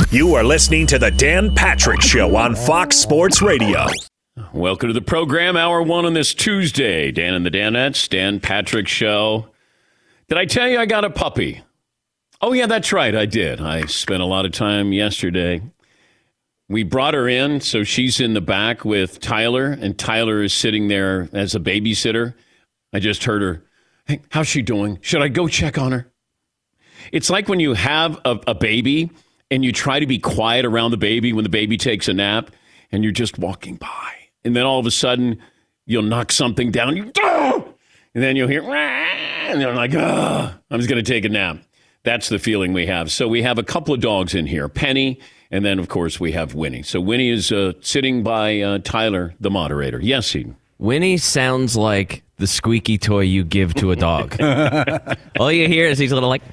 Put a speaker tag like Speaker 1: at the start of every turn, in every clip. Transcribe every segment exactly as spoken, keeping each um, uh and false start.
Speaker 1: You are listening to the Dan Patrick Show on Fox Sports Radio.
Speaker 2: Welcome to the program, hour one on this Tuesday. Dan and the Danettes, Dan Patrick Show. Did I tell you I got a puppy? Oh, yeah, that's right, I did. I spent a lot of time yesterday. We brought her in, so she's in the back with Tyler, and Tyler is sitting there as a babysitter. I just heard her, hey, how's she doing? Should I go check on her? It's like when you have a, a baby and you try to be quiet around the baby when the baby takes a nap, and you're just walking by. And then all of a sudden, you'll knock something down. You, oh! And then you'll hear, and they're like, oh, I'm just going to take a nap. That's the feeling we have. So we have a couple of dogs in here, Penny, and then, of course, we have Winnie. So Winnie is uh, sitting by uh, Tyler, the moderator. Yes, Eden.
Speaker 3: Winnie sounds like the squeaky toy you give to a dog. All you hear is he's a little like...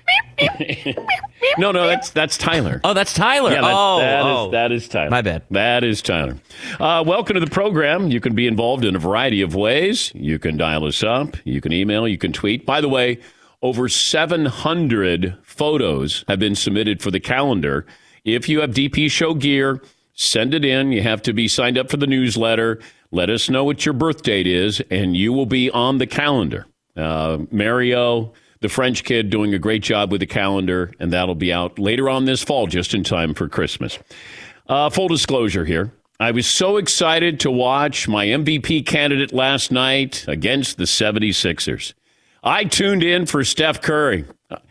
Speaker 2: no, no, that's that's Tyler.
Speaker 3: Oh, that's Tyler.
Speaker 2: Yeah, that,
Speaker 3: oh,
Speaker 2: that,
Speaker 3: oh.
Speaker 2: Is, that is Tyler.
Speaker 3: My bad.
Speaker 2: That is Tyler. Uh, welcome to the program. You can be involved in a variety of ways. You can dial us up. You can email. You can tweet. By the way, over seven hundred photos have been submitted for the calendar. If you have D P Show gear, send it in. You have to be signed up for the newsletter. Let us know what your birth date is, and you will be on the calendar. Uh, Mario, the French kid, doing a great job with the calendar, and that'll be out later on this fall, just in time for Christmas. Uh, full disclosure here. I was so excited to watch my M V P candidate last night against the seventy-sixers. I tuned in for Steph Curry.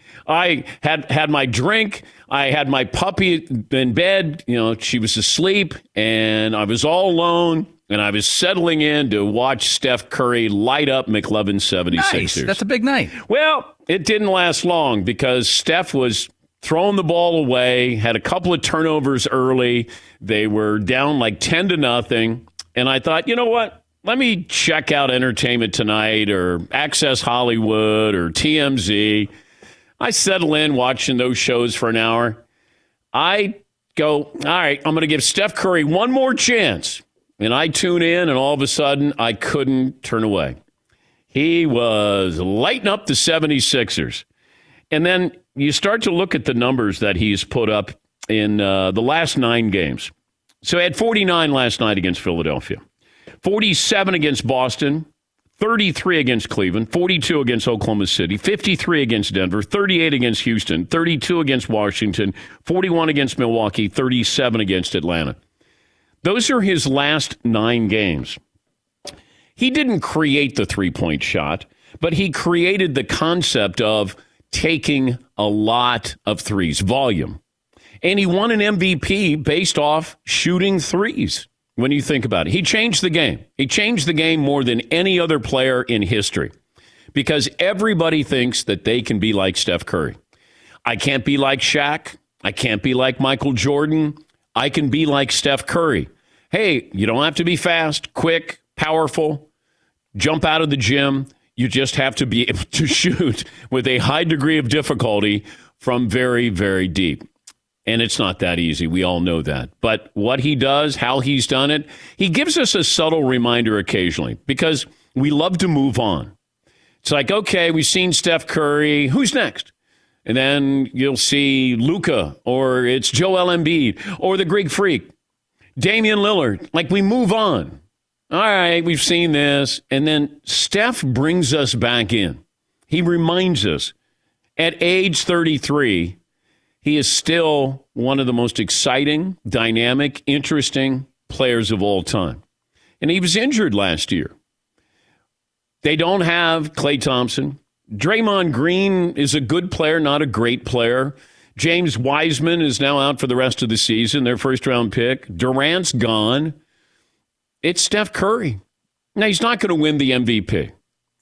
Speaker 2: I had had my drink. I had my puppy in bed. You know, she was asleep, and I was all alone. And I was settling in to watch Steph Curry light up McLovin seventy-sixers.
Speaker 4: Nice. That's a big night.
Speaker 2: Well, it didn't last long because Steph was throwing the ball away, had a couple of turnovers early. They were down like ten to nothing. And I thought, you know what? Let me check out Entertainment Tonight or Access Hollywood or T M Z. I settle in watching those shows for an hour. I go, all right, I'm going to give Steph Curry one more chance. And I tune in, and all of a sudden, I couldn't turn away. He was lighting up the seventy-sixers. And then you start to look at the numbers that he's put up in uh, the last nine games. So he had forty-nine last night against Philadelphia, forty-seven against Boston, thirty-three against Cleveland, forty-two against Oklahoma City, fifty-three against Denver, thirty-eight against Houston, thirty-two against Washington, forty-one against Milwaukee, thirty-seven against Atlanta. Those are his last nine games. He didn't create the three-point shot, but he created the concept of taking a lot of threes, volume. And he won an M V P based off shooting threes, when you think about it. He changed the game. He changed the game more than any other player in history because everybody thinks that they can be like Steph Curry. I can't be like Shaq. I can't be like Michael Jordan. I can be like Steph Curry. Hey, you don't have to be fast, quick, powerful, jump out of the gym. You just have to be able to shoot with a high degree of difficulty from very, very deep. And it's not that easy. We all know that. But what he does, how he's done it, he gives us a subtle reminder occasionally because we love to move on. It's like, okay, we've seen Steph Curry. Who's next? And then you'll see Luka, or it's Joel Embiid, or the Greek Freak, Damian Lillard. Like, we move on. All right, we've seen this. And then Steph brings us back in. He reminds us, at age thirty-three, he is still one of the most exciting, dynamic, interesting players of all time. And he was injured last year. They don't have Klay Thompson. Draymond Green is a good player, not a great player. James Wiseman is now out for the rest of the season, their first-round pick. Durant's gone. It's Steph Curry. Now, he's not going to win the M V P.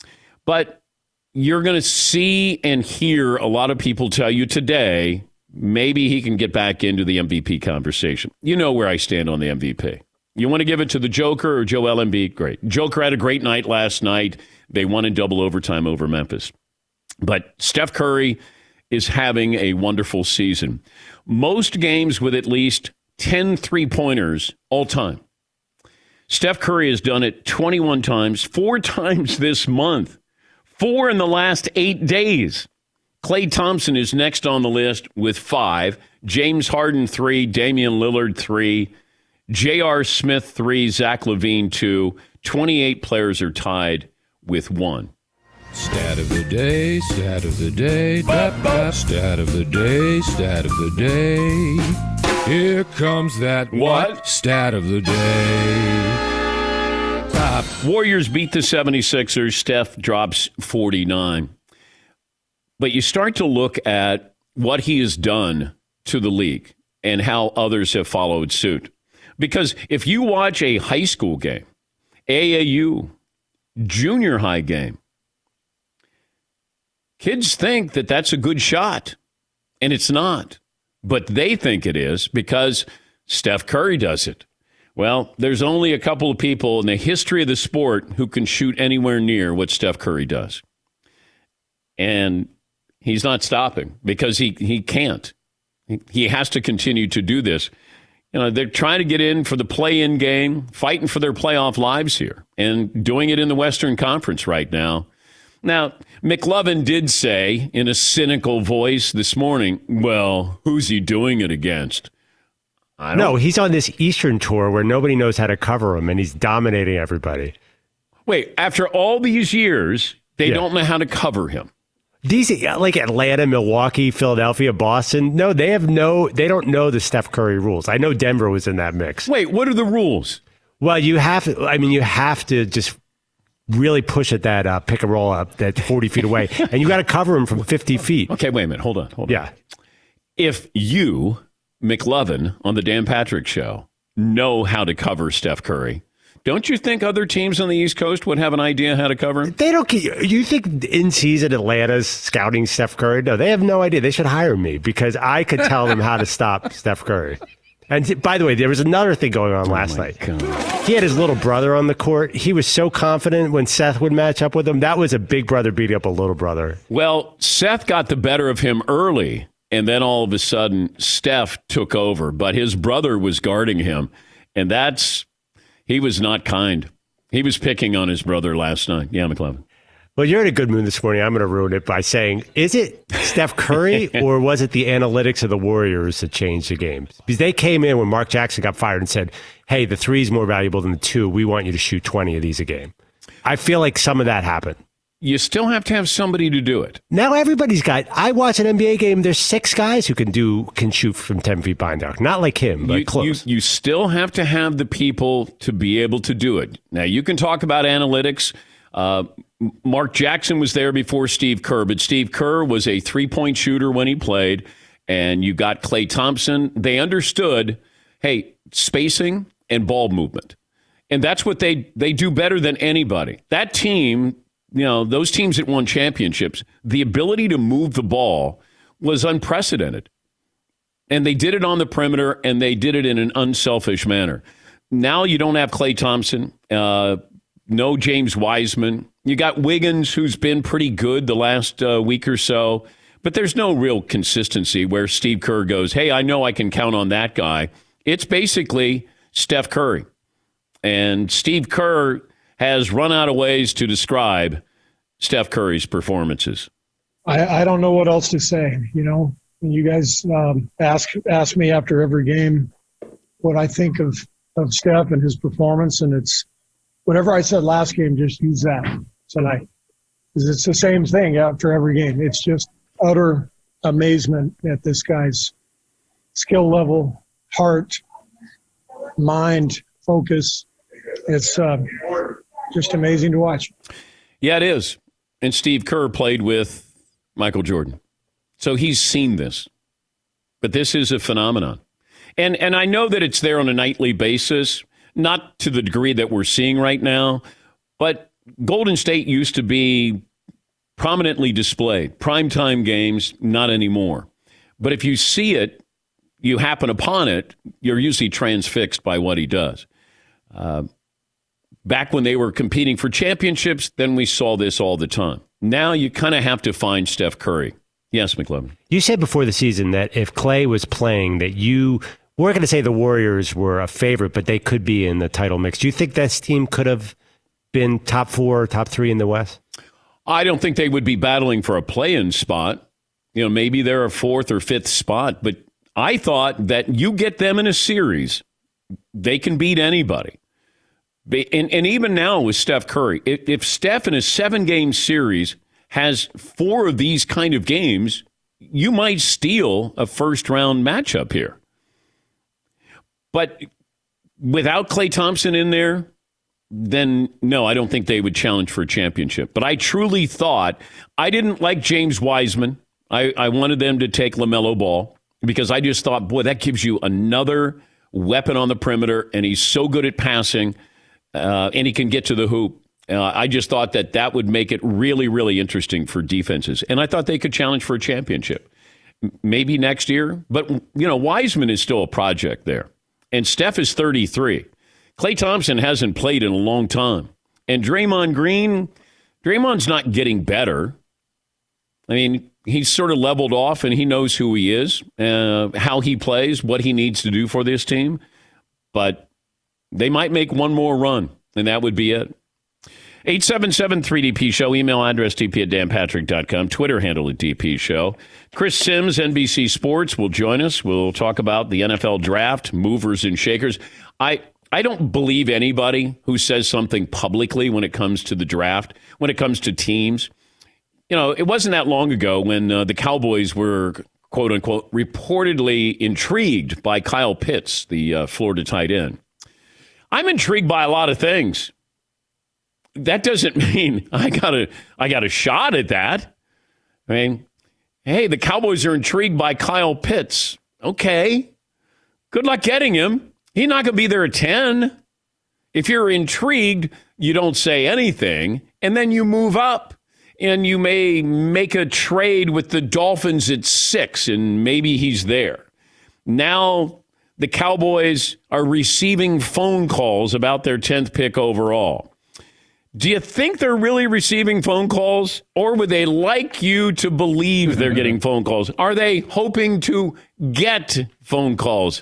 Speaker 2: But you're going to see and hear a lot of people tell you today, maybe he can get back into the M V P conversation. You know where I stand on the M V P. You want to give it to the Joker or Joel Embiid? Great. Joker had a great night last night. They won in double overtime over Memphis. But Steph Curry is having a wonderful season. Most games with at least ten three-pointers all time. Steph Curry has done it twenty-one times, four times this month, four in the last eight days. Klay Thompson is next on the list with five. James Harden, three. Damian Lillard, three. J R. Smith, three. Zach LaVine, two. twenty-eight players are tied with one.
Speaker 4: Stat of the day, stat of the day, da, da, stat of the day, stat of the day. Here comes that
Speaker 2: What?
Speaker 4: Stat of the day.
Speaker 2: Uh, Warriors beat the seventy-sixers. Steph drops forty-nine. But you start to look at what he has done to the league and how others have followed suit. Because if you watch a high school game, A A U, junior high game, kids think that that's a good shot, and it's not. But they think it is because Steph Curry does it. Well, there's only a couple of people in the history of the sport who can shoot anywhere near what Steph Curry does. And he's not stopping because he, he can't. He has to continue to do this. You know, they're trying to get in for the play-in game, fighting for their playoff lives here, and doing it in the Western Conference right now. Now, McLovin did say in a cynical voice this morning, well, who's he doing it against? I don't
Speaker 5: No, he's on this Eastern tour where nobody knows how to cover him, and he's dominating everybody.
Speaker 2: Wait, after all these years, they
Speaker 5: Yeah.
Speaker 2: don't know how to cover him.
Speaker 5: These like Atlanta, Milwaukee, Philadelphia, Boston. No, they have no. They don't know the Steph Curry rules. I know Denver was in that mix.
Speaker 2: Wait, what are the rules?
Speaker 5: Well, you have. to I mean, you have to just really push at that uh, pick and roll up that forty feet away, and you got to cover him from fifty feet.
Speaker 2: Okay, wait a minute. Hold on. Hold on.
Speaker 5: Yeah.
Speaker 2: If you, McLovin, on the Dan Patrick Show, know how to cover Steph Curry, don't you think other teams on the East Coast would have an idea how to cover him?
Speaker 5: They don't. You think in season Atlanta's scouting Steph Curry? No, they have no idea. They should hire me because I could tell them how to stop Steph Curry. And by the way, there was another thing going on last
Speaker 2: Oh my
Speaker 5: night.
Speaker 2: God.
Speaker 5: He had his little brother on the court. He was so confident when Seth would match up with him. That was a big brother beating up a little brother.
Speaker 2: Well, Seth got the better of him early, and then all of a sudden, Steph took over. But his brother was guarding him, and that's he was not kind. He was picking on his brother last night. Yeah, McLovin.
Speaker 5: Well, you're in a good mood this morning. I'm going to ruin it by saying, is it Steph Curry or was it the analytics of the Warriors that changed the game? Because they came in when Mark Jackson got fired and said, hey, the three is more valuable than the two. We want you to shoot twenty of these a game. I feel like some of that happened.
Speaker 2: You still have to have somebody to do it.
Speaker 5: Now everybody's got, I watch an N B A game, there's six guys who can do, can shoot from ten feet behind the arc. Not like him, but
Speaker 2: You,
Speaker 5: close.
Speaker 2: you, you still have to have the people to be able to do it. Now, you can talk about analytics. Uh, Mark Jackson was there before Steve Kerr, but Steve Kerr was a three-point shooter when he played, and you got Klay Thompson. They understood, hey, spacing and ball movement. And that's what they, they do better than anybody. That team, you know, those teams that won championships, the ability to move the ball was unprecedented. And they did it on the perimeter, and they did it in an unselfish manner. Now you don't have Klay Thompson, uh, no James Wiseman. You got Wiggins, who's been pretty good the last uh, week or so, but there's no real consistency where Steve Kerr goes, hey, I know I can count on that guy. It's basically Steph Curry. And Steve Kerr has run out of ways to describe Steph Curry's performances.
Speaker 6: I, I don't know what else to say. You know, you guys um, ask ask me after every game what I think of, of Steph and his performance, and it's whatever I said last game, just use that tonight. Because it's the same thing after every game. It's just utter amazement at this guy's skill level, heart, mind, focus. It's uh, just amazing to watch.
Speaker 2: Yeah, it is. And Steve Kerr played with Michael Jordan. So he's seen this. But this is a phenomenon. And and I know that it's there on a nightly basis, not to the degree that we're seeing right now, but Golden State used to be prominently displayed. Primetime games, not anymore. But if you see it, you happen upon it, you're usually transfixed by what he does. Uh, back when they were competing for championships, then we saw this all the time. Now you kind of have to find Steph Curry. Yes, McLovin.
Speaker 5: You said before the season that if Klay was playing, that you weren't going to say the Warriors were a favorite, but they could be in the title mix. Do you think this team could have been top four or top three in the West?
Speaker 2: I don't think they would be battling for a play-in spot. You know, maybe they're a fourth or fifth spot, but I thought that you get them in a series, they can beat anybody. And, and even now with Steph Curry, if, if Steph in a seven-game series has four of these kind of games, you might steal a first-round matchup here. But without Klay Thompson in there, then no, I don't think they would challenge for a championship. But I truly thought, I didn't like James Wiseman. I, I wanted them to take LaMelo Ball because I just thought, boy, that gives you another weapon on the perimeter, and he's so good at passing, uh, and he can get to the hoop. Uh, I just thought that that would make it really, really interesting for defenses. And I thought they could challenge for a championship. Maybe next year. But, you know, Wiseman is still a project there. And Steph is thirty-three. Klay Thompson hasn't played in a long time. And Draymond Green, Draymond's not getting better. I mean, he's sort of leveled off, and he knows who he is, uh, how he plays, what he needs to do for this team. But they might make one more run, and that would be it. eight seven seven three D P Show. Email address d p at dan patrick dot com. Twitter handle at D P Show. Chris Sims, N B C Sports, will join us. We'll talk about the N F L draft, movers and shakers. I... I don't believe anybody who says something publicly when it comes to the draft, when it comes to teams. You know, it wasn't that long ago when uh, the Cowboys were, quote unquote, reportedly intrigued by Kyle Pitts, the uh, Florida tight end. I'm intrigued by a lot of things. That doesn't mean I got a, I got a shot at that. I mean, hey, the Cowboys are intrigued by Kyle Pitts. Okay. Good luck getting him. He's not going to be there at ten. If you're intrigued, you don't say anything, and then you move up, and you may make a trade with the Dolphins at six, and maybe he's there. Now the Cowboys are receiving phone calls about their tenth pick overall. Do you think they're really receiving phone calls, or would they like you to believe they're getting phone calls? Are they hoping to get phone calls?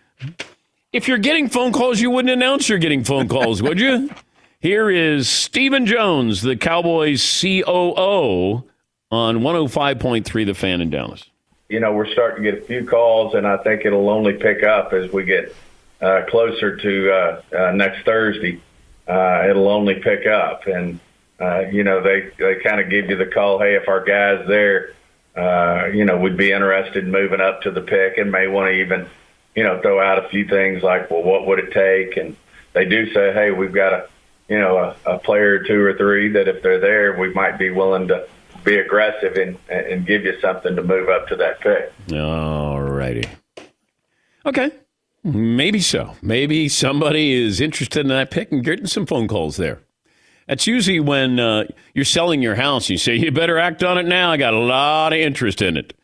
Speaker 2: If you're getting phone calls, you wouldn't announce you're getting phone calls, would you? Here is Stephen Jones, the Cowboys C O O, on one oh five point three The Fan in Dallas.
Speaker 7: You know, we're starting to get a few calls, and I think it'll only pick up as we get uh, closer to uh, uh, next Thursday. Uh, it'll only pick up. And, uh, you know, they, they kind of give you the call, hey, if our guy's there, uh, you know, we'd be interested in moving up to the pick and may want to even – you know, throw out a few things like, well, what would it take? And they do say, hey, we've got a, you know, a, a player or two or three that if they're there, we might be willing to be aggressive and, and give you something to move up to that pick.
Speaker 2: All righty. Okay. Maybe so. Maybe somebody is interested in that pick and getting some phone calls there. That's usually when uh, you're selling your house. You say, you better act on it now. I got a lot of interest in it.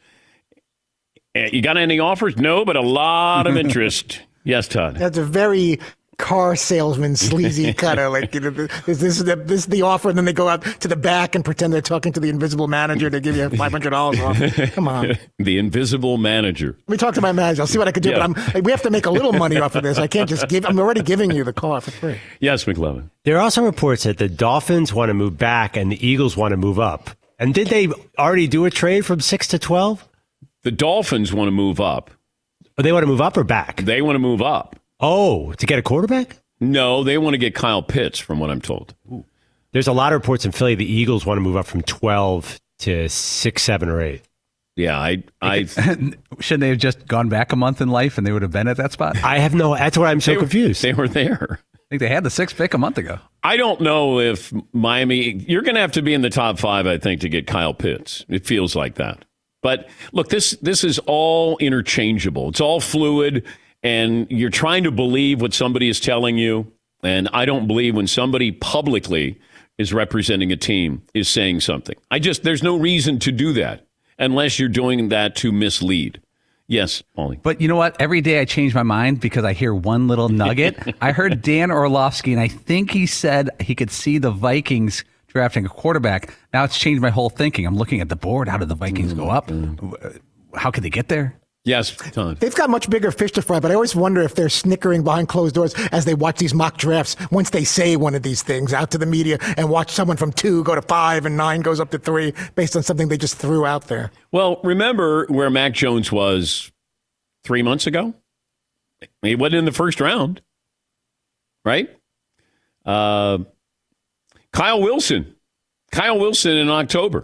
Speaker 2: You got any offers? No, but a lot of interest. Yes, Todd.
Speaker 8: That's a very car salesman, sleazy kind of like, you know, this, this, is the, this is the offer, and then they go out to the back and pretend they're talking to the invisible manager to give you five hundred dollars off. Come on.
Speaker 2: The invisible manager.
Speaker 8: Let me talk to my manager. I'll see what I can do, yeah. but I'm, we have to make a little money off of this. I can't just give, I'm already giving you the car for free.
Speaker 2: Yes, McLovin.
Speaker 5: There are also reports that the Dolphins want to move back and the Eagles want to move up. And did they already do a trade from six to twelve?
Speaker 2: The Dolphins want to move up.
Speaker 5: Oh, they want to move up or back?
Speaker 2: They want to move up.
Speaker 5: Oh, to get a quarterback?
Speaker 2: No, they want to get Kyle Pitts, from what I'm told.
Speaker 5: Ooh. There's a lot of reports in Philly the Eagles want to move up from twelve to six, seven, or eight.
Speaker 2: Yeah, I... I
Speaker 9: Shouldn't they have just gone back a month in life and they would have been at that spot?
Speaker 5: I have no... That's why I'm so
Speaker 2: they were,
Speaker 5: confused.
Speaker 2: They were there.
Speaker 9: I think they had the sixth pick a month ago.
Speaker 2: I don't know if Miami... You're going to have to be in the top five, I think, to get Kyle Pitts. It feels like that. But look, this this is all interchangeable. It's all fluid, and you're trying to believe what somebody is telling you. And I don't believe when somebody publicly is representing a team is saying something. I just, there's no reason to do that unless you're doing that to mislead. Yes, Paulie.
Speaker 9: But you know what? Every day I change my mind because I hear one little nugget. I heard Dan Orlovsky, and I think he said he could see the Vikings drafting a quarterback. Now it's changed my whole thinking. I'm looking at the board. How did the Vikings go up? How could they get there?
Speaker 2: Yes, Tom.
Speaker 8: They've got much bigger fish to fry, but I always wonder if they're snickering behind closed doors as they watch these mock drafts once they say one of these things out to the media and watch someone from two go to five and nine goes up to three based on something they just threw out there.
Speaker 2: Well, remember where Mac Jones was three months ago. He wasn't in the first round, right? Uh, Kyle Wilson. Kyle Wilson in October.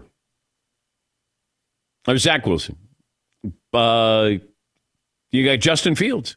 Speaker 2: Or Zach Wilson. Uh, you got Justin Fields.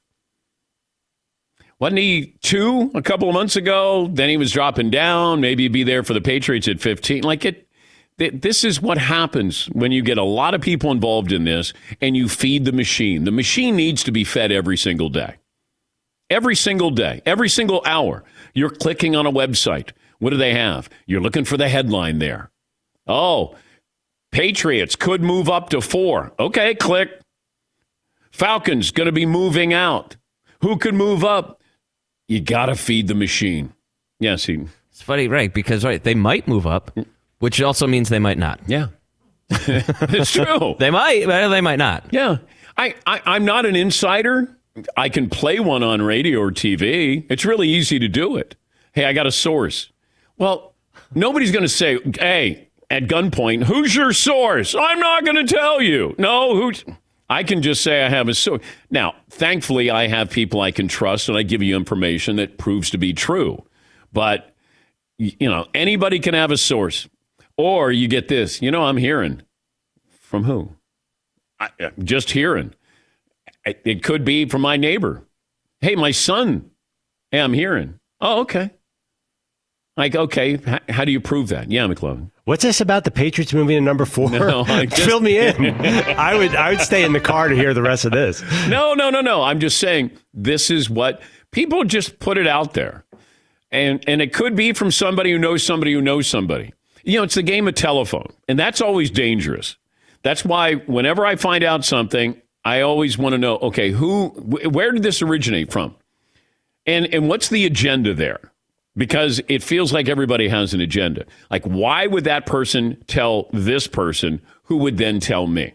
Speaker 2: Wasn't he two a couple of months ago? Then he was dropping down. Maybe he'd be there for the Patriots at fifteen. Like it, it, this is what happens when you get a lot of people involved in this and you feed the machine. The machine needs to be fed every single day. Every single day. Every single hour. You're clicking on a website. What do they have? You're looking for the headline there. Oh, Patriots could move up to four. Okay, click. Falcons going to be moving out. Who could move up? You got to feed the machine. Yes, he.
Speaker 3: It's funny, right? Because right, they might move up, which also means they might not.
Speaker 2: Yeah, it's true.
Speaker 3: They might, but they might not.
Speaker 2: Yeah, I, I, I'm not an insider. I can play one on radio or T V. It's really easy to do it. Hey, I got a source. Well, nobody's going to say, hey, at gunpoint, who's your source? I'm not going to tell you. No, who's... I can just say I have a source. Now, thankfully, I have people I can trust, and I give you information that proves to be true. But, you know, anybody can have a source. Or you get this, you know, I'm hearing. From who? I, just hearing. It could be from my neighbor. Hey, my son. Hey, I'm hearing. Oh, okay. Like, okay, h- how do you prove that? Yeah, McLovin.
Speaker 5: What's this about the Patriots moving to number four?
Speaker 2: No, I just...
Speaker 5: Fill me in. I would I would stay in the car to hear the rest of this.
Speaker 2: No, no, no, no. I'm just saying this is what people just put it out there. And and it could be from somebody who knows somebody who knows somebody. You know, it's the game of telephone. And that's always dangerous. That's why whenever I find out something, I always want to know, okay, who, where did this originate from? And and what's the agenda there? Because it feels like everybody has an agenda. Like, why would that person tell this person who would then tell me?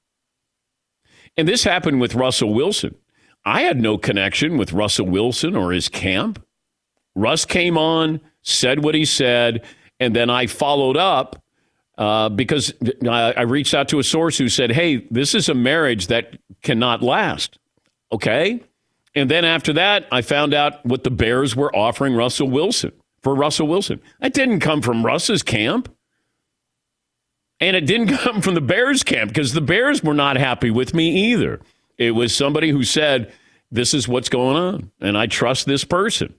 Speaker 2: And this happened with Russell Wilson. I had no connection with Russell Wilson or his camp. Russ came on, said what he said, and then I followed up uh, because I reached out to a source who said, hey, this is a marriage that cannot last. Okay? And then after that, I found out what the Bears were offering Russell Wilson, for Russell Wilson. That didn't come from Russ's camp. And it didn't come from the Bears camp because the Bears were not happy with me either. It was somebody who said, this is what's going on, and I trust this person.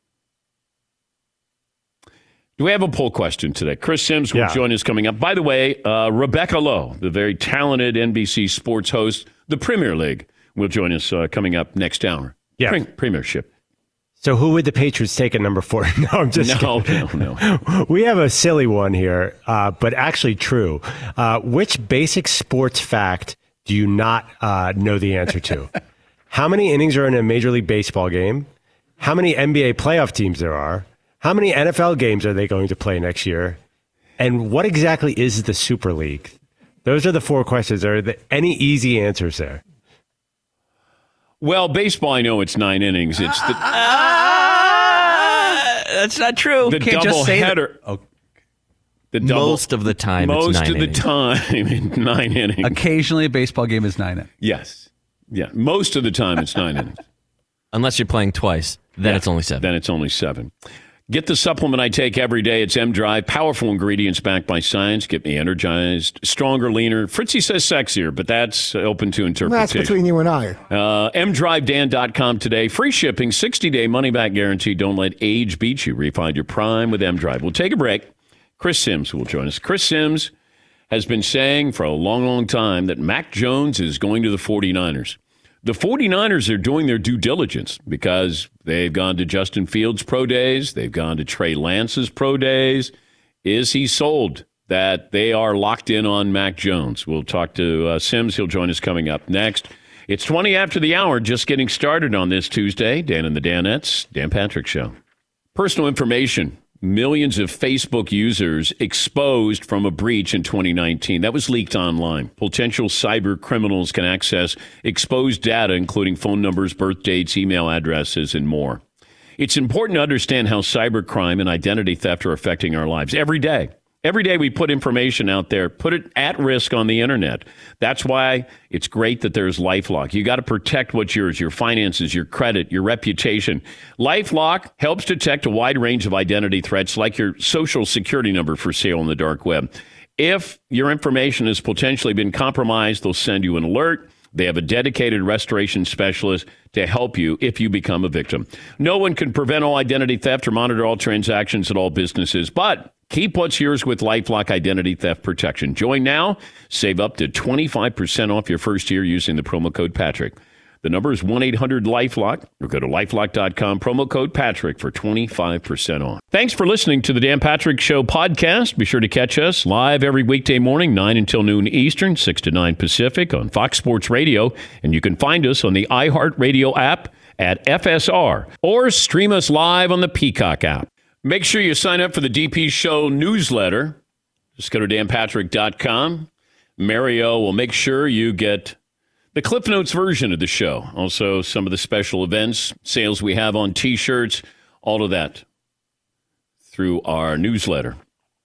Speaker 2: Do we have a poll question today? Chris Sims will
Speaker 5: yeah.
Speaker 2: join us coming up. By the way, uh, Rebecca Lowe, the very talented N B C sports host, the Premier League, will join us uh, coming up next hour.
Speaker 5: Yeah.
Speaker 2: Pre- premiership.
Speaker 5: So who would the Patriots take at number four? No, I'm just
Speaker 2: no,
Speaker 5: kidding.
Speaker 2: no, no.
Speaker 5: We have a silly one here, uh, but actually true. Uh, which basic sports fact do you not uh, know the answer to? How many innings are in a Major League Baseball game? How many N B A playoff teams there are? How many N F L games are they going to play next year? And what exactly is the Super League? Those are the four questions. Are there any easy answers there?
Speaker 2: Well, baseball, I know it's nine innings. It's the,
Speaker 3: uh, that's not true.
Speaker 2: the
Speaker 9: Can't
Speaker 2: double
Speaker 9: just say
Speaker 2: header.
Speaker 9: that. Oh.
Speaker 2: The double,
Speaker 3: most of the time,
Speaker 2: most
Speaker 3: it's nine
Speaker 2: of the
Speaker 3: innings.
Speaker 2: time, in nine innings.
Speaker 9: Occasionally, a baseball game is nine innings.
Speaker 2: Yes, yeah. Most of the time, it's nine innings.
Speaker 3: Unless you're playing twice, then
Speaker 2: Yeah,
Speaker 3: it's only seven.
Speaker 2: Then it's only seven. Get the supplement I take every day. It's M-Drive. Powerful ingredients backed by science. Get me energized, stronger, leaner. Fritzy says sexier, but that's open to interpretation.
Speaker 8: That's between you and I.
Speaker 2: Uh, M Drive Dan dot com today. Free shipping, sixty-day money-back guarantee. Don't let age beat you. Refine your prime with M-Drive. We'll take a break. Chris Sims will join us. Chris Sims has been saying for a long, long time that Mac Jones is going to the 49ers. The 49ers are doing their due diligence because they've gone to Justin Fields' pro days. They've gone to Trey Lance's pro days. Is he sold that they are locked in on Mac Jones? We'll talk to uh, Sims. He'll join us coming up next. It's twenty after the hour, just getting started on this Tuesday. Dan and the Danettes, Dan Patrick Show. Personal information. Millions of Facebook users exposed from a breach in twenty nineteen. That was leaked online. Potential cyber criminals can access exposed data, including phone numbers, birth dates, email addresses, and more. It's important to understand how cybercrime and identity theft are affecting our lives every day. Every day we put information out there, put it at risk on the internet. That's why it's great that there's LifeLock. You got to protect what's yours, your finances, your credit, your reputation. LifeLock helps detect a wide range of identity threats like your social security number for sale on the dark web. If your information has potentially been compromised, they'll send you an alert. They have a dedicated restoration specialist to help you if you become a victim. No one can prevent all identity theft or monitor all transactions at all businesses, but keep what's yours with LifeLock Identity Theft Protection. Join now. Save up to twenty-five percent off your first year using the promo code Patrick. The number is one eight hundred LifeLock or go to lifelock dot com, promo code Patrick for twenty-five percent off. Thanks for listening to the Dan Patrick Show podcast. Be sure to catch us live every weekday morning, nine until noon Eastern, six to nine Pacific on Fox Sports Radio. And you can find us on the iHeartRadio app at F S R or stream us live on the Peacock app. Make sure you sign up for the D P Show newsletter. Just go to dan patrick dot com. Mario will make sure you get the Cliff Notes version of the show. Also, some of the special events, sales we have on T-shirts, all of that through our newsletter.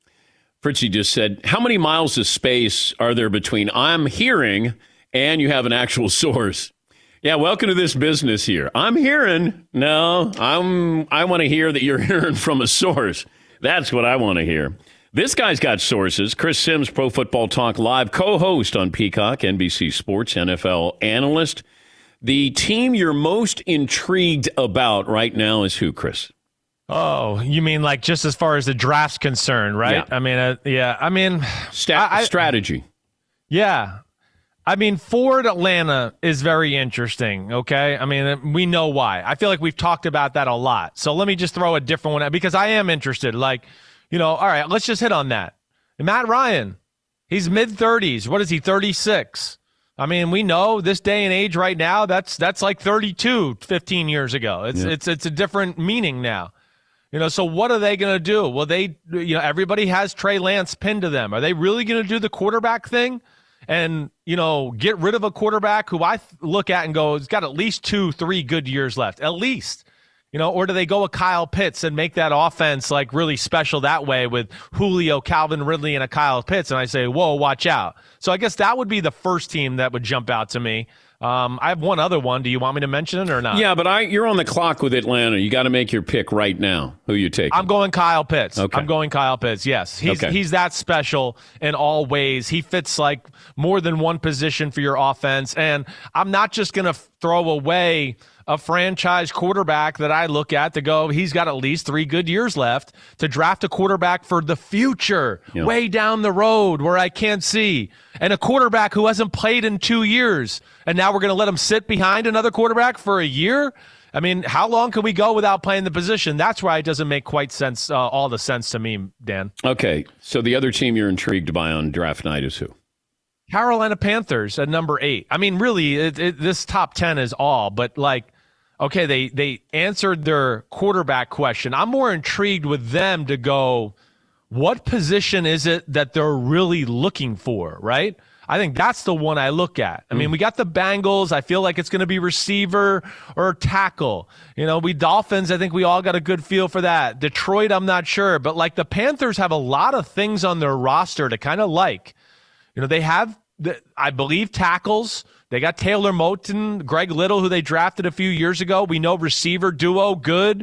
Speaker 2: Fritzy just said, how many miles of space are there between I'm hearing and you have an actual source? Yeah, welcome to this business here. I'm hearing. No, I'm. I want to hear that you're hearing from a source. That's what I want to hear. This guy's got sources. Chris Sims, Pro Football Talk Live, co-host on Peacock, N B C Sports, N F L analyst. The team you're most intrigued about right now is who, Chris?
Speaker 10: Oh, you mean like just as far as the draft's concerned, right?
Speaker 2: Yeah.
Speaker 10: I mean, uh, yeah. I mean,
Speaker 2: Stat-
Speaker 10: I,
Speaker 2: strategy.
Speaker 10: Yeah. I mean, Ford Atlanta is very interesting, okay? I mean, we know why. I feel like we've talked about that a lot. So let me just throw a different one out because I am interested. Like, you know, all right, let's just hit on that. Matt Ryan, he's mid-thirties. What is he, thirty-six? I mean, we know this day and age right now, that's that's like thirty-two fifteen years ago. It's yeah. it's it's a different meaning now. You know, so what are they going to do? Well, they, you know, everybody has Trey Lance pinned to them. Are they really going to do the quarterback thing? And, you know, get rid of a quarterback who I th- look at and go, he's got at least two, three good years left, at least. You know, or do they go with Kyle Pitts and make that offense, like, really special that way with Julio, Calvin Ridley, and a Kyle Pitts? And I say, whoa, watch out. So I guess that would be the first team that would jump out to me. Um, I have one other one. Do you want me to mention it or not?
Speaker 2: Yeah, but I you're on the clock with Atlanta. You got to make your pick right now. Who you take?
Speaker 10: I'm going Kyle Pitts.
Speaker 2: Okay.
Speaker 10: I'm going Kyle Pitts, yes. He's
Speaker 2: okay.
Speaker 10: he's that special in all ways. He fits like more than one position for your offense. And I'm not just going to throw away a franchise quarterback that I look at to go, he's got at least three good years left to draft a quarterback for the future, yep. way down the road where I can't see. And a quarterback who hasn't played in two years. And now we're going to let him sit behind another quarterback for a year? I mean, how long can we go without playing the position? That's why it doesn't make quite sense, uh, all the sense to me, Dan.
Speaker 2: Okay, so the other team you're intrigued by on draft night is who?
Speaker 10: Carolina Panthers at number eight. I mean, really, it, it, this top ten is all, but like, okay, they, they answered their quarterback question. I'm more intrigued with them to go, what position is it that they're really looking for, right? I think that's the one I look at. I mean, we got the Bengals. I feel like it's going to be receiver or tackle. You know, we Dolphins, I think we all got a good feel for that. Detroit, I'm not sure. But, like, the Panthers have a lot of things on their roster to kind of like. You know, they have, the, I believe, tackles. They got Taylor Moton, Greg Little, who they drafted a few years ago. We know receiver duo, good.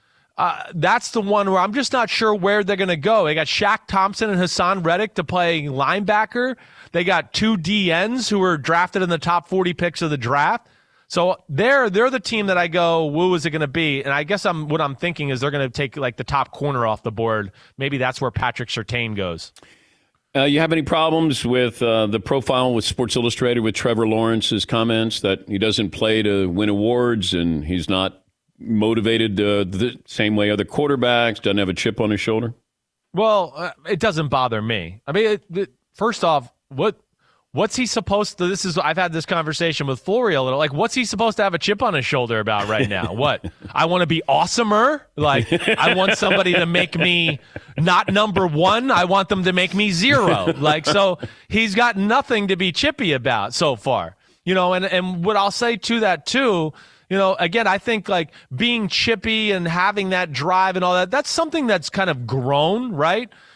Speaker 10: Uh, that's the one where I'm just not sure where they're going to go. They got Shaq Thompson and Hassan Reddick to play linebacker. They got two D Ns who were drafted in the top forty picks of the draft. So they're they're the team that I go, who is it going to be? And I guess I'm what I'm thinking is they're going to take like the top corner off the board. Maybe that's where Patrick Surtain goes.
Speaker 2: Uh, you have any problems with uh, the profile with Sports Illustrated with Trevor Lawrence's comments that he doesn't play to win awards and he's not motivated uh, the same way other quarterbacks, doesn't have a chip on his shoulder?
Speaker 10: Well, uh, it doesn't bother me. I mean, it, it, first off, what what's he supposed to, this is, I've had this conversation with Flory a little, like, what's he supposed to have a chip on his shoulder about right now? What? I want to be awesomer? Like, I want somebody to make me not number one. I want them to make me zero. Like, so he's got nothing to be chippy about so far. You know, and, and what I'll say to that, too, you know, again, I think like being chippy and having that drive and all that, that's something that's kind of grown, right?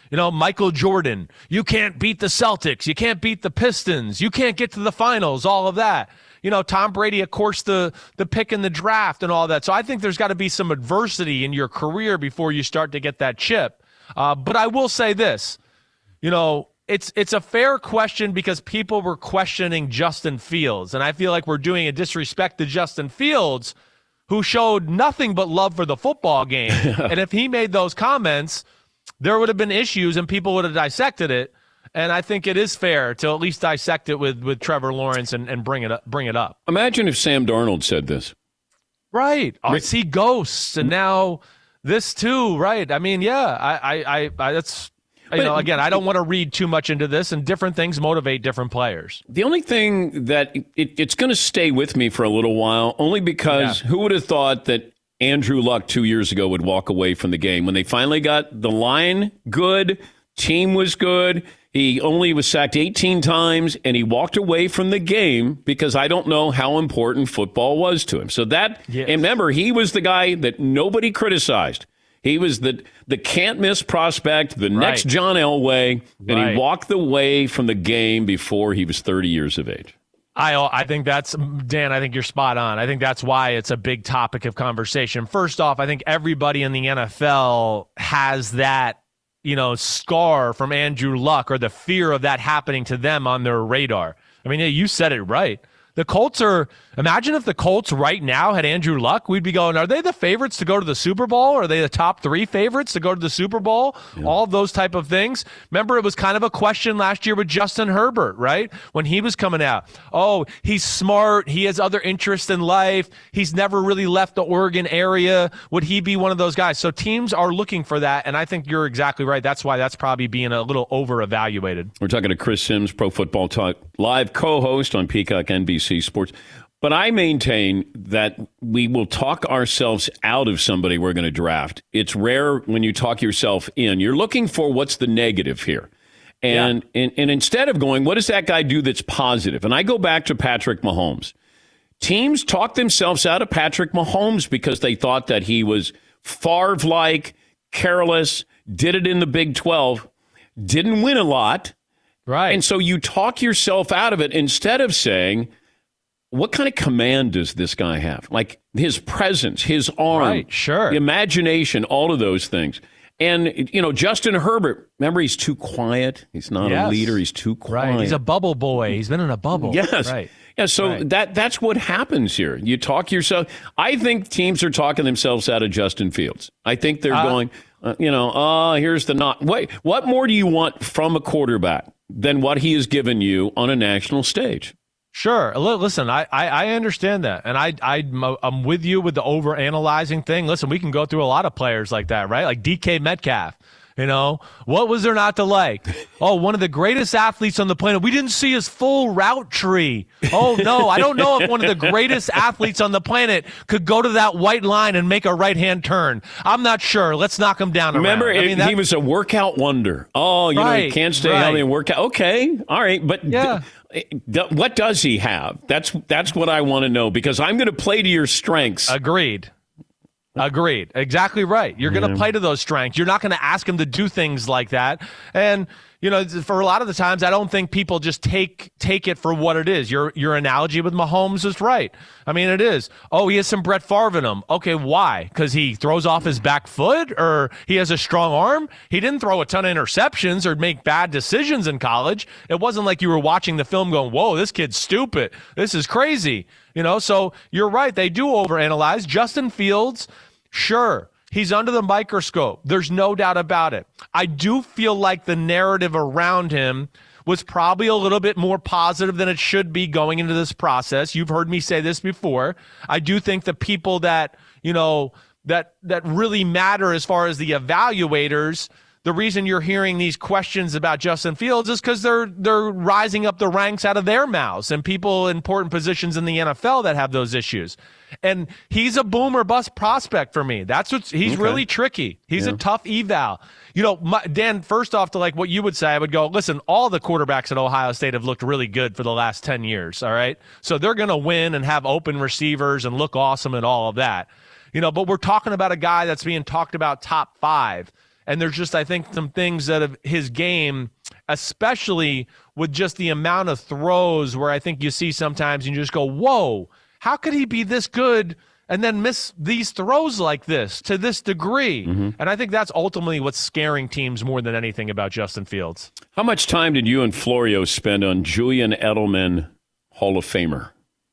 Speaker 10: You know, Michael Jordan, you can't beat the Celtics. You can't beat the Pistons. You can't get to the finals, all of that. You know, Tom Brady, of course, the, the pick in the draft and all that. So I think there's got to be some adversity in your career before you start to get that chip. Uh, but I will say this, you know, it's it's a fair question because people were questioning Justin Fields. And I feel like we're doing a disrespect to Justin Fields, who showed nothing but love for the football game. And if he made those comments, there would have been issues and people would have dissected it. And I think it is fair to at least dissect it with, with Trevor Lawrence and, and bring it up, bring it up.
Speaker 2: Imagine if Sam Darnold said this.
Speaker 10: Right. I see ghosts, and now this too. Right. I mean, yeah. I, I, I, I that's you
Speaker 2: But-
Speaker 10: know. Again, I don't want to read too much into this, and different things motivate different players.
Speaker 2: The only thing that it, it's going to stay with me for a little while, only because
Speaker 10: Yeah.
Speaker 2: who would have thought that Andrew Luck two years ago would walk away from the game when they finally got the line good, team was good. He only was sacked eighteen times, and he walked away from the game because I don't know how important football was to him. So that,
Speaker 10: Yes.
Speaker 2: and remember, he was the guy that nobody criticized. He was the the can't miss prospect, the next
Speaker 10: Right.
Speaker 2: John Elway, and
Speaker 10: Right.
Speaker 2: he walked away from the game before he was thirty years of age.
Speaker 10: I I think that's, Dan, I think you're spot on. I think that's why it's a big topic of conversation. First off, I think everybody in the N F L has that, you know, scar from Andrew Luck, or the fear of that happening to them on their radar. I mean, you said it right. The Colts are, imagine if the Colts right now had Andrew Luck, we'd be going, are they the favorites to go to the Super Bowl? Are they the top three favorites to go to the Super Bowl? Yeah. All of those type of things. Remember, it was kind of a question last year with Justin Herbert, right? When he was coming out. Oh, he's smart. He has other interests in life. He's never really left the Oregon area. Would he be one of those guys? So teams are looking for that, and I think you're exactly right. That's why that's probably being a little over-evaluated.
Speaker 2: We're talking to Chris Sims, Pro Football Talk live co-host on Peacock N B C Sports. But I maintain that we will talk ourselves out of somebody we're going to draft. It's rare when you talk yourself in. You're looking for what's the negative here. And, yeah. and, and instead of going, what does that guy do that's positive? And I go back to Patrick Mahomes. Teams talk themselves out of Patrick Mahomes because they thought that he was Favre-like, careless, did it in the Big twelve, didn't win a lot.
Speaker 10: Right.
Speaker 2: And so you talk yourself out of it instead of saying, what kind of command does this guy have? Like his presence, his arm,
Speaker 10: right, sure.
Speaker 2: imagination, all of those things. And, you know, Justin Herbert, remember, he's too quiet. He's not
Speaker 10: yes.
Speaker 2: a leader. He's too quiet.
Speaker 10: Right. He's a bubble boy. He's been in a bubble.
Speaker 2: Yes.
Speaker 10: Right.
Speaker 2: Yeah, so
Speaker 10: right.
Speaker 2: that that's what happens here. You talk yourself. I think teams are talking themselves out of Justin Fields. I think they're uh, going, uh, you know, oh, uh, here's the not. Wait, what more do you want from a quarterback than what he has given you on a national stage?
Speaker 10: Sure. Listen, I, I, I understand that. And I, I, I'm with you with the over-analyzing thing. Listen, we can go through a lot of players like that, right? Like D K Metcalf. You know, what was there not to like? Oh, one of the greatest athletes on the planet. We didn't see his full route tree. Oh, no, I don't know if one of the greatest athletes on the planet could go to that white line and make a right-hand turn. I'm not sure. Let's knock him down.
Speaker 2: Remember,
Speaker 10: I mean, that,
Speaker 2: he was a workout wonder. Oh, you
Speaker 10: right,
Speaker 2: know, he can't stay
Speaker 10: right.
Speaker 2: healthy and work out. Okay, all right, but
Speaker 10: yeah.
Speaker 2: d- d- what does he have? That's that's what I want to know, because I'm going to play to your strengths.
Speaker 10: Agreed. Agreed. Exactly right. You're going to yeah. play to those strengths. You're not going to ask him to do things like that. And, you know, for a lot of the times, I don't think people just take take it for what it is. Your your analogy with Mahomes is right. I mean, it is. Oh, he has some Brett Favre in him. Okay, why? Because he throws off his back foot, or he has a strong arm? He didn't throw a ton of interceptions or make bad decisions in college. It wasn't like you were watching the film going, whoa, this kid's stupid. This is crazy. You know, so you're right. They do overanalyze. Justin Fields, sure, he's under the microscope. There's no doubt about it. I do feel like the narrative around him was probably a little bit more positive than it should be going into this process. You've heard me say this before. I do think the people that, you know, that that really matter as far as the evaluators, the reason you're hearing these questions about Justin Fields is because they're they're rising up the ranks out of their mouths, and people in important positions in the N F L that have those issues. And he's a boom or bust prospect for me. That's what he's okay. really tricky. He's yeah. a tough eval. You know, my, Dan, first off, to like what you would say, I would go, listen, all the quarterbacks at Ohio State have looked really good for the last ten years, all right? So they're going to win and have open receivers and look awesome and all of that. You know, but we're talking about a guy that's being talked about top five. And there's just, I think, some things that of his game, especially with just the amount of throws where I think you see sometimes and you just go, whoa, how could he be this good and then miss these throws like this to this degree? Mm-hmm. And I think that's ultimately what's scaring teams more than anything about Justin Fields.
Speaker 2: How much time did you and Florio spend on Julian Edelman, Hall of Famer?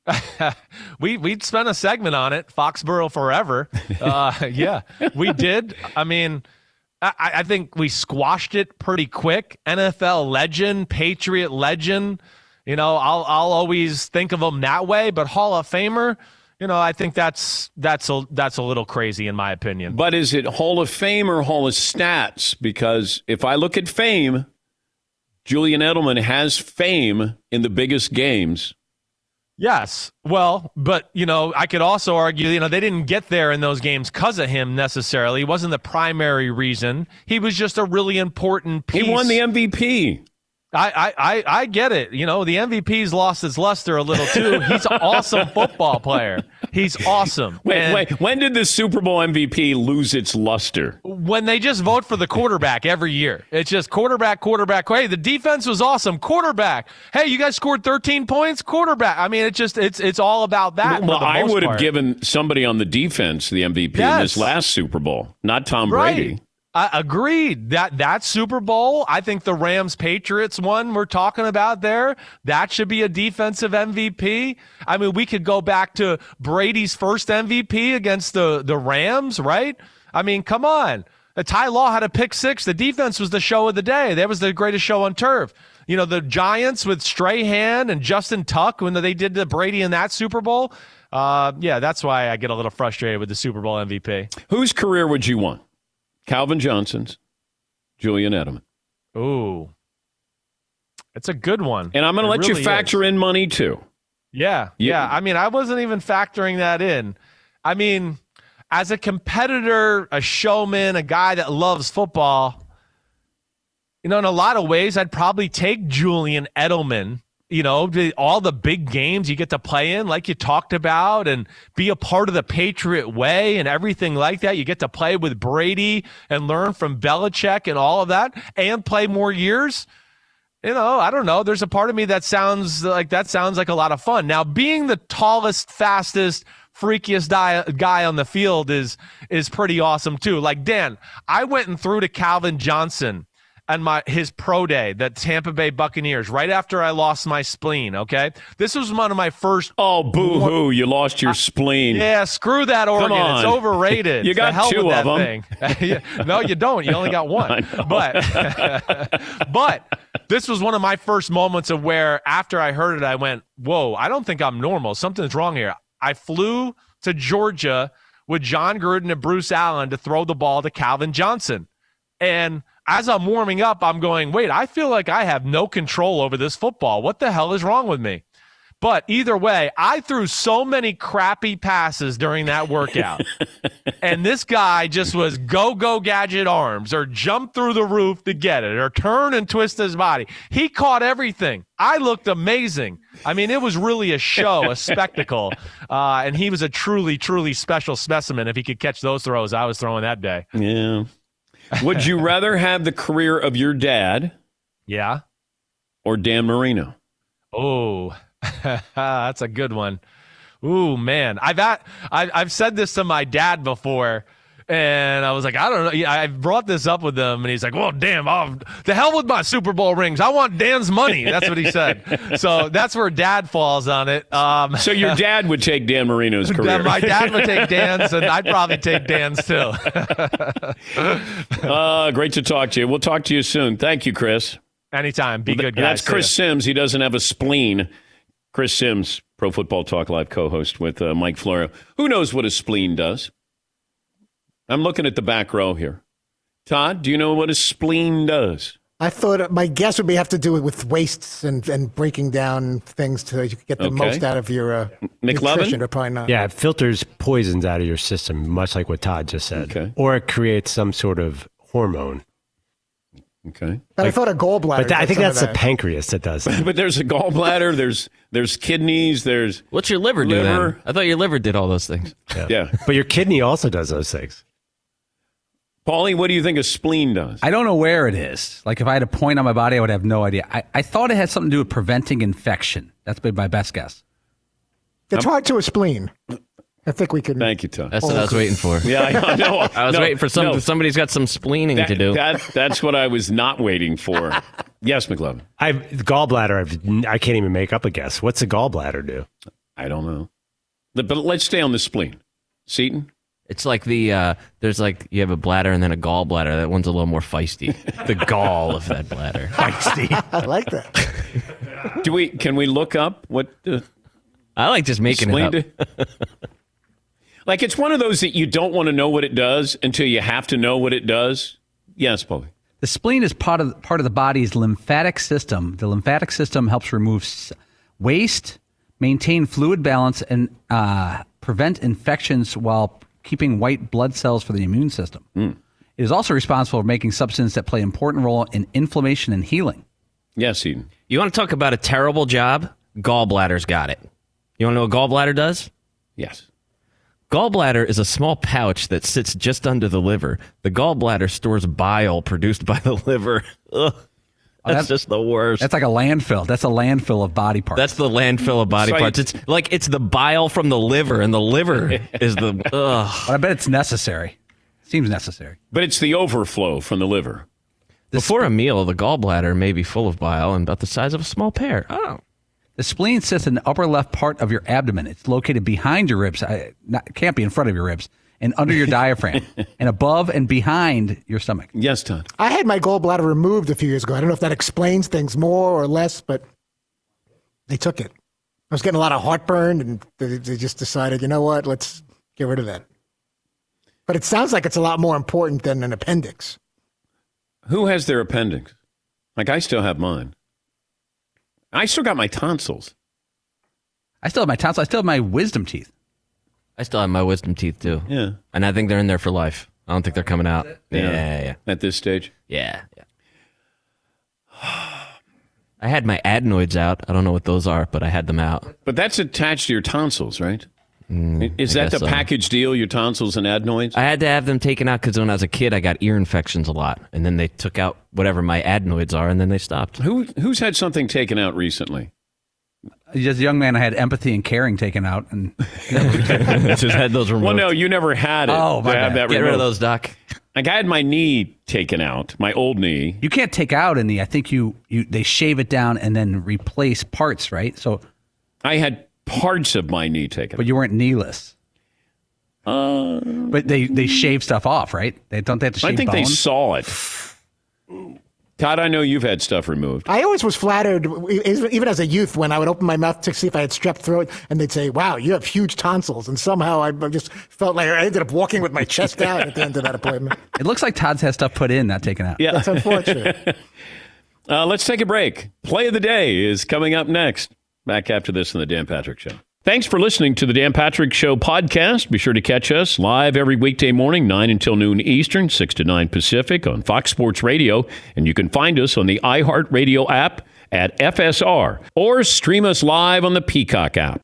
Speaker 10: we we'd spent a segment on it, Foxborough forever. Uh, yeah, we did. I mean, I, I think we squashed it pretty quick. N F L legend, Patriot legend. You know, I'll I'll always think of him that way. But Hall of Famer, you know, I think that's that's a that's a little crazy in my opinion.
Speaker 2: But is it Hall of Fame or Hall of Stats? Because if I look at fame, Julian Edelman has fame in the biggest games.
Speaker 10: Yes. Well, but, you know, I could also argue, you know, they didn't get there in those games because of him necessarily. He wasn't the primary reason. He was just a really important piece.
Speaker 2: He won the M V P.
Speaker 10: I, I, I get it. You know, the M V P's lost his luster a little too. He's an awesome football player. He's awesome.
Speaker 2: Wait,
Speaker 10: and
Speaker 2: wait. When did the Super Bowl M V P lose its luster?
Speaker 10: When they just vote for the quarterback every year. It's just quarterback, quarterback. Hey, the defense was awesome. Quarterback. Hey, you guys scored thirteen points. Quarterback. I mean, it's just it's it's all about that.
Speaker 2: Well, I would have
Speaker 10: part.
Speaker 2: given somebody on the defense the M V P
Speaker 10: yes.
Speaker 2: in this last Super Bowl, not Tom
Speaker 10: right.
Speaker 2: Brady.
Speaker 10: I agreed that that Super Bowl, I think the Rams Patriots one we're talking about there, that should be a defensive M V P. I mean, we could go back to Brady's first M V P against the, the Rams, right? I mean, come on. Uh, Ty Law had a pick six. The defense was the show of the day. That was the greatest show on turf. You know, the Giants with Strahan and Justin Tuck when they did the Brady in that Super Bowl. Uh, yeah, that's why I get a little frustrated with the Super Bowl M V P.
Speaker 2: Whose career would you want? Calvin Johnson's, Julian Edelman.
Speaker 10: Ooh, it's a good one.
Speaker 2: And I'm going to let
Speaker 10: really
Speaker 2: you factor
Speaker 10: is.
Speaker 2: in money, too.
Speaker 10: Yeah, yeah. I mean, I wasn't even factoring that in. I mean, as a competitor, a showman, a guy that loves football, you know, in a lot of ways, I'd probably take Julian Edelman. You know, the, all the big games you get to play in, like you talked about, and be a part of the Patriot way and everything like that. You get to play with Brady and learn from Belichick and all of that and play more years. You know, I don't know. There's a part of me that sounds like that sounds like a lot of fun. Now, being the tallest, fastest, freakiest die, guy on the field is is pretty awesome, too. Like, Dan, I went and threw to Calvin Johnson and my his pro day, the Tampa Bay Buccaneers, right after I lost my spleen, okay? This was one of my first...
Speaker 2: Oh, boo-hoo, you lost your uh, spleen.
Speaker 10: Yeah, screw that organ. It's overrated.
Speaker 2: You got
Speaker 10: the hell
Speaker 2: two
Speaker 10: with
Speaker 2: of
Speaker 10: that
Speaker 2: them.
Speaker 10: Thing. No, you don't. You only got one. But, but this was one of my first moments of where, after I heard it, I went, whoa, I don't think I'm normal. Something's wrong here. I flew to Georgia with John Gruden and Bruce Allen to throw the ball to Calvin Johnson. And as I'm warming up, I'm going, wait, I feel like I have no control over this football. What the hell is wrong with me? But either way, I threw so many crappy passes during that workout. And this guy just was go, go, gadget arms, or jump through the roof to get it, or turn and twist his body. He caught everything. I looked amazing. I mean, it was really a show, a spectacle. Uh, and he was a truly, truly special specimen if he could catch those throws I was throwing that day.
Speaker 2: Yeah. Would you rather have the career of your dad?
Speaker 10: Yeah.
Speaker 2: Or Dan Marino?
Speaker 10: Oh, that's a good one. Ooh, man. I've at, I've I've said this to my dad before, and I was like, I don't know. I brought this up with him, and he's like, well, damn, I'll, the hell with my Super Bowl rings. I want Dan's money. That's what he said. So that's where Dad falls on it. Um,
Speaker 2: so your dad would take Dan Marino's career.
Speaker 10: My dad would take Dan's, and I'd probably take Dan's too.
Speaker 2: uh, great to talk to you. We'll talk to you soon. Thank you, Chris.
Speaker 10: Anytime. Be good, guys.
Speaker 2: That's Chris Sims. He doesn't have a spleen. Chris Sims, Pro Football Talk Live co-host with uh, Mike Florio. Who knows what a spleen does? I'm looking at the back row here. Todd, do you know what a spleen does?
Speaker 8: I thought my guess would be have to do it with wastes and, and breaking down things to you get the
Speaker 2: Okay.
Speaker 8: most out of your uh,
Speaker 2: McLovin?
Speaker 8: nutrition, or probably not.
Speaker 5: Yeah, it filters poisons out of your system, much like what Todd just said.
Speaker 2: Okay.
Speaker 5: Or it creates some sort of hormone.
Speaker 2: Okay.
Speaker 8: But I thought a gallbladder.
Speaker 5: But that, I
Speaker 8: did
Speaker 5: think
Speaker 8: some of
Speaker 5: that's the
Speaker 8: that.
Speaker 5: pancreas that does that.
Speaker 2: But there's a gallbladder, there's there's kidneys, there's
Speaker 3: What's your liver do
Speaker 2: Liver.
Speaker 3: then? I thought your liver did all those things.
Speaker 2: yeah.
Speaker 5: But your kidney also does those things.
Speaker 2: Paulie, what do you think a spleen does?
Speaker 9: I don't know where it is. Like if I had a point on my body, I would have no idea. I, I thought it had something to do with preventing infection. That's been my best guess.
Speaker 8: It's hard to a spleen. I think we can.
Speaker 2: Thank you, Tom.
Speaker 3: That's what I was waiting for.
Speaker 2: Yeah, I know.
Speaker 3: I was
Speaker 2: No,
Speaker 3: waiting for some.
Speaker 2: no.
Speaker 3: Somebody's got some spleening
Speaker 2: That,
Speaker 3: to do.
Speaker 2: that, that's what I was not waiting for. Yes, McLovin.
Speaker 5: I the gallbladder. I've, I can't even make up a guess. What's the gallbladder do?
Speaker 2: I don't know. But but let's stay on the spleen. Seton?
Speaker 3: It's like the uh, there's like you have a bladder and then a gallbladder. That one's a little more feisty. The gall of that bladder.
Speaker 8: Feisty. I like that.
Speaker 2: Do we? Can we look up what? Uh,
Speaker 3: I like just making
Speaker 2: spleen
Speaker 3: it up.
Speaker 2: do? Like it's one of those that you don't want to know what it does until you have to know what it does. Yes, Paulie.
Speaker 9: The spleen is part of part of the body's lymphatic system. The lymphatic system helps remove s- waste, maintain fluid balance, and uh, prevent infections while keeping white blood cells for the immune system.
Speaker 2: Mm.
Speaker 9: It is also responsible for making substances that play an important role in inflammation and healing.
Speaker 2: Yes, Seton.
Speaker 3: You want to talk about a terrible job? Gallbladder's got it. You want to know what gallbladder does?
Speaker 2: Yes.
Speaker 3: Gallbladder is a small pouch that sits just under the liver. The gallbladder stores bile produced by the liver. Ugh, that's,
Speaker 9: that's-
Speaker 3: just the worst.
Speaker 9: That's like a landfill. That's a landfill of body parts.
Speaker 3: That's the landfill of body
Speaker 2: So
Speaker 3: parts.
Speaker 2: you-
Speaker 3: It's like it's the bile from the liver, and the liver is the. Ugh.
Speaker 9: But I bet it's necessary. Seems necessary.
Speaker 2: But it's the overflow from the liver.
Speaker 3: Before a meal, the gallbladder may be full of bile and about the size of a small pear. Oh.
Speaker 9: The spleen sits in the upper left part of your abdomen. It's located behind your ribs. I, not, it can't be in front of your ribs. And under your diaphragm. And above and behind your stomach.
Speaker 2: Yes, Todd.
Speaker 8: I had my gallbladder removed a few years ago. I don't know if that explains things more or less, but they took it. I was getting a lot of heartburn, and they, they just decided, you know what, let's get rid of that. But it sounds like it's a lot more important than an appendix.
Speaker 2: Who has their appendix? Like I still have mine. I still got my tonsils.
Speaker 9: I still have my tonsils. I still have my wisdom teeth.
Speaker 3: I still have my wisdom teeth, too.
Speaker 2: Yeah.
Speaker 3: And I think they're in there for life. I don't think they're coming out. Yeah, yeah, yeah.
Speaker 2: At this stage?
Speaker 3: Yeah, yeah. I had my adenoids out. I don't know what those are, but I had them out.
Speaker 2: But that's attached to your tonsils, right?
Speaker 3: Mm,
Speaker 2: Is
Speaker 3: I
Speaker 2: that the
Speaker 3: guess so.
Speaker 2: package deal, your tonsils and adenoids?
Speaker 3: I had to have them taken out because when I was a kid, I got ear infections a lot. And then they took out whatever my adenoids are, and then they stopped.
Speaker 2: Who Who's had something taken out recently?
Speaker 9: As a young man, I had empathy and caring taken out. And
Speaker 3: Just had those removed.
Speaker 2: Well, no, you never had it.
Speaker 9: Oh, my
Speaker 2: to have
Speaker 9: bad.
Speaker 2: that
Speaker 3: Get rid
Speaker 2: removed.
Speaker 3: of those, Doc.
Speaker 2: Like I had my knee taken out, my old knee.
Speaker 9: you can't take out any. I think you, you they shave it down and then replace parts, right? So,
Speaker 2: I had parts of my knee taken
Speaker 9: but you weren't kneeless.
Speaker 2: Uh,
Speaker 9: But they, they shave stuff off, right? They don't they have to shave
Speaker 2: I think they
Speaker 9: bones?
Speaker 2: saw it. Todd, I know you've had stuff removed.
Speaker 8: I always was flattered, even as a youth, when I would open my mouth to see if I had strep throat, and they'd say, wow, you have huge tonsils. And somehow I just felt like I ended up walking with my chest out at the end of that appointment.
Speaker 9: It looks like Todd's has stuff put in, not taken out.
Speaker 2: Yeah.
Speaker 8: That's unfortunate.
Speaker 2: Uh, let's take a break. Play of the day is coming up next. Back after this on the Dan Patrick Show. Thanks for listening to the Dan Patrick Show podcast. Be sure to catch us live every weekday morning, nine until noon Eastern, six to nine Pacific on Fox Sports Radio. And you can find us on the iHeartRadio app at F S R or stream us live on the Peacock app.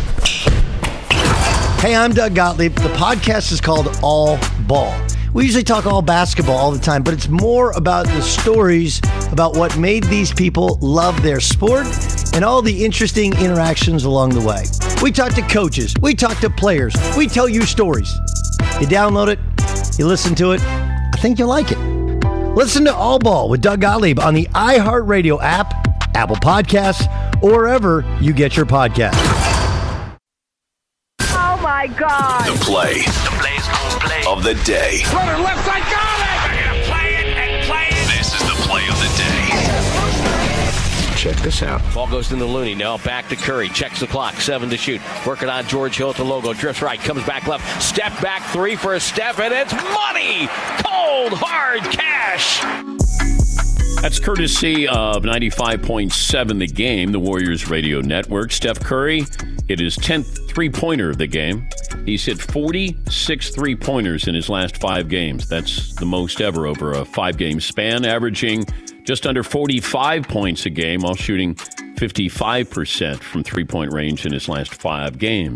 Speaker 11: Hey, I'm Doug Gottlieb. The podcast is called All Ball. We usually talk all basketball all the time, but it's more about the stories about what made these people love their sport and all the interesting interactions along the way. We talk to coaches. We talk to players. We tell you stories. You download it. You listen to it. I think you'll like it. Listen to All Ball with Doug Gottlieb on the iHeartRadio app, Apple Podcasts, or wherever you get your podcasts.
Speaker 12: Oh, my God.
Speaker 1: The play, the play's gonna play of the day.
Speaker 12: Runner left side, got it! We're going to play it and play it.
Speaker 1: This is the play of the day.
Speaker 13: Check this out.
Speaker 14: Ball goes into Looney. Now back to Curry. Checks the clock. Seven to shoot. Working on George Hill at the logo. Drifts right. Comes back left. Step back three for a step, and it's money. Cold, hard cash.
Speaker 2: That's courtesy of ninety-five point seven The Game, the Warriors radio network. Steph Curry hit his tenth three-pointer of the game. He's hit forty-six three-pointers in his last five games. That's the most ever over a five-game span, averaging just under forty-five points a game while shooting fifty-five percent from three-point range in his last five games.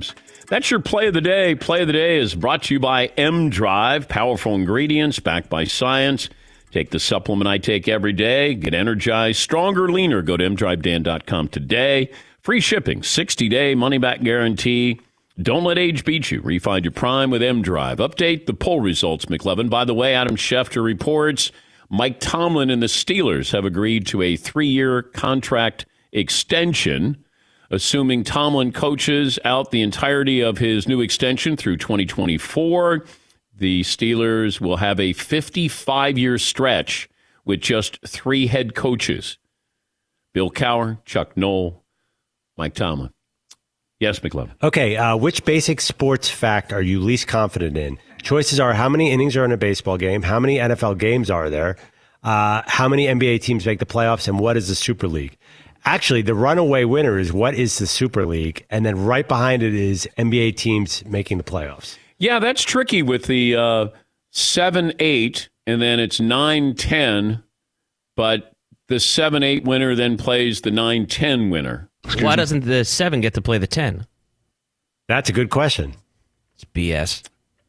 Speaker 2: That's your play of the day. Play of the day is brought to you by M Drive, powerful ingredients backed by science. Take the supplement I take every day. Get energized, stronger, leaner. Go to m drive dan dot com today. Free shipping, sixty-day money-back guarantee. Don't let age beat you. Refine your prime with M Drive. Update the poll results, McLevin. By the way, Adam Schefter reports Mike Tomlin and the Steelers have agreed to a three-year contract extension. Assuming Tomlin coaches out the entirety of his new extension through twenty twenty-four, the Steelers will have a fifty-five-year stretch with just three head coaches. Bill Cowher, Chuck Noll, Mike Tomlin. Yes, McLevin.
Speaker 5: Okay, uh, which basic sports fact are you least confident in? Choices are how many innings are in a baseball game, how many N F L games are there, uh, how many N B A teams make the playoffs, and what is the Super League? Actually, the runaway winner is what is the Super League, and then right behind it is N B A teams making the playoffs.
Speaker 2: Yeah, that's tricky with the uh, seven eight, and then it's nine ten, but the seven eight winner then plays the nine ten winner.
Speaker 3: Excuse Why me? Doesn't the seven get to play the ten?
Speaker 5: That's a good question.
Speaker 3: It's B S.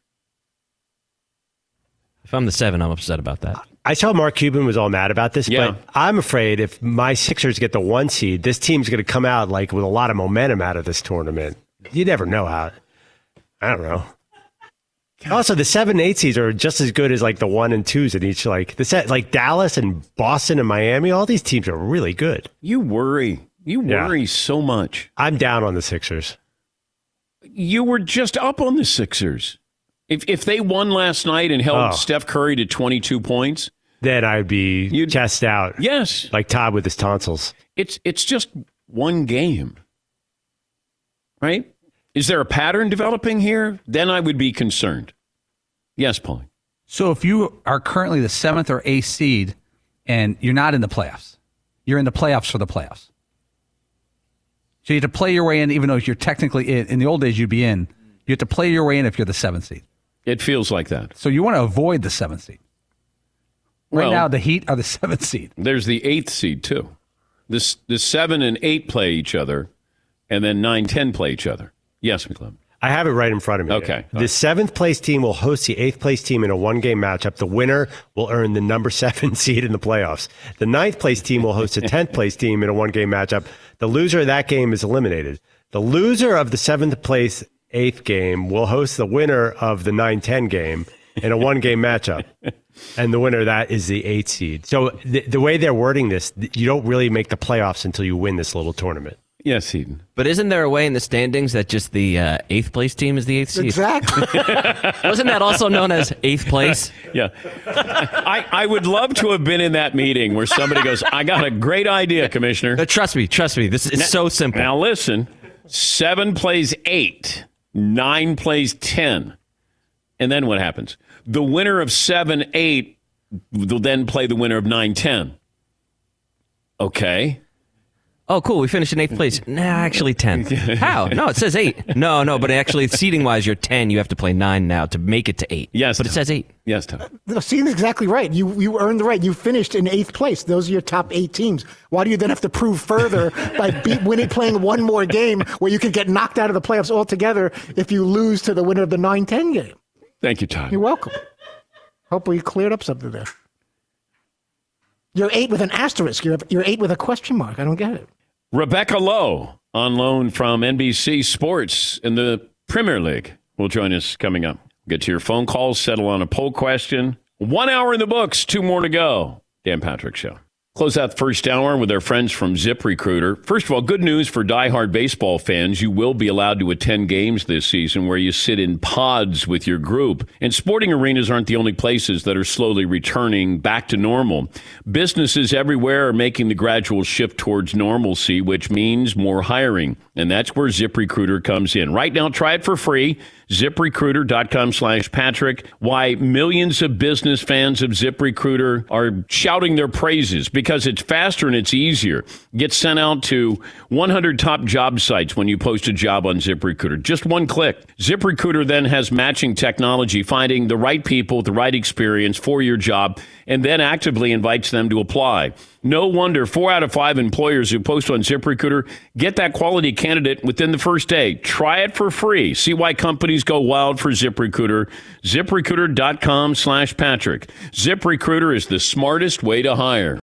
Speaker 3: If I'm the seven, I'm upset about that.
Speaker 5: I saw Mark Cuban was all mad about this,
Speaker 2: yeah.
Speaker 5: but I'm afraid if my Sixers get the one seed, this team's going to come out like with a lot of momentum out of this tournament. You never know how. I don't know. God. Also, the seven, eight seeds are just as good as like the one and twos in each. Like the set, like Dallas and Boston and Miami. All these teams are really good.
Speaker 2: You worry. You worry yeah. so much.
Speaker 5: I'm down on the Sixers.
Speaker 2: You were just up on the Sixers. If if they won last night and held oh. Steph Curry to twenty-two points,
Speaker 5: then I'd be You'd, chest out.
Speaker 2: Yes,
Speaker 5: like Todd with his tonsils.
Speaker 2: It's it's just one game, right? Is there a pattern developing here? Then I would be concerned. Yes, Paulie.
Speaker 9: So if you are currently the seventh or eighth seed and you're not in the playoffs, you're in the playoffs for the playoffs. So you have to play your way in, even though you're technically in. In the old days, you'd be in. You have to play your way in if you're the seventh seed.
Speaker 2: It feels like that.
Speaker 9: So you want to avoid the seventh seed. Right
Speaker 2: well,
Speaker 9: now, the Heat are the seventh seed.
Speaker 2: There's the eighth seed, too. This the seven and eight play each other, and then nine, ten play each other. Yes, McLeod.
Speaker 5: I have it right in front of me.
Speaker 2: Okay.
Speaker 5: The seventh place team will host the eighth place team in a one game matchup. The winner will earn the number seven seed in the playoffs. The ninth place team will host the tenth place team in a one game matchup. The loser of that game is eliminated. The loser of the seventh place eighth game will host the winner of the nine ten game in a one game matchup. And the winner of that is the eighth seed. So the, the way they're wording this, you don't really make the playoffs until you win this little tournament.
Speaker 2: Yes, Eden.
Speaker 3: But isn't there a way in the standings that just the uh, eighth place team is the eighth seed?
Speaker 8: Exactly.
Speaker 3: Wasn't that also known as eighth place?
Speaker 2: Yeah. I, I would love to have been in that meeting where somebody goes, I got a great idea, Commissioner.
Speaker 3: No, trust me, trust me. This is now, so simple.
Speaker 2: Now listen, seven plays eight, nine plays ten. And then what happens? The winner of seven eight will then play the winner of nine ten. Okay.
Speaker 3: Oh, cool. We finished in eighth place. Nah, actually ten. How? No, it says eight. No, no, but actually seating-wise, you're ten. You have to play nine now to make it to eight.
Speaker 2: Yes,
Speaker 3: but
Speaker 2: Tom.
Speaker 3: It says eight.
Speaker 2: Yes, Tom.
Speaker 8: No, seating's exactly right. You you earned the right. You finished in eighth place. Those are your top eight teams. Why do you then have to prove further by beat, winning, playing one more game where you could get knocked out of the playoffs altogether if you lose to the winner of the nine ten game?
Speaker 2: Thank you, Todd.
Speaker 8: You're welcome. Hope we cleared up something there. You're eight with an asterisk. You're you're eight with a question mark. I don't get it.
Speaker 2: Rebecca Lowe, on loan from N B C Sports in the Premier League, will join us coming up. Get to your phone calls, settle on a poll question. One hour in the books, two more to go. Dan Patrick Show. Close out the first hour with our friends from ZipRecruiter. First of all, good news for diehard baseball fans. You will be allowed to attend games this season where you sit in pods with your group. And sporting arenas aren't the only places that are slowly returning back to normal. Businesses everywhere are making the gradual shift towards normalcy, which means more hiring. And that's where ZipRecruiter comes in. Right now, try it for free. ZipRecruiter.com slash Patrick. Why millions of business fans of ZipRecruiter are shouting their praises because it's faster and it's easier. Get sent out to one hundred top job sites when you post a job on ZipRecruiter. Just one click. ZipRecruiter then has matching technology, finding the right people with the right experience for your job, and then actively invites them to apply. No wonder four out of five employers who post on ZipRecruiter get that quality candidate within the first day. Try it for free. See why companies go wild for ZipRecruiter. ZipRecruiter.com slash Patrick. ZipRecruiter is the smartest way to hire.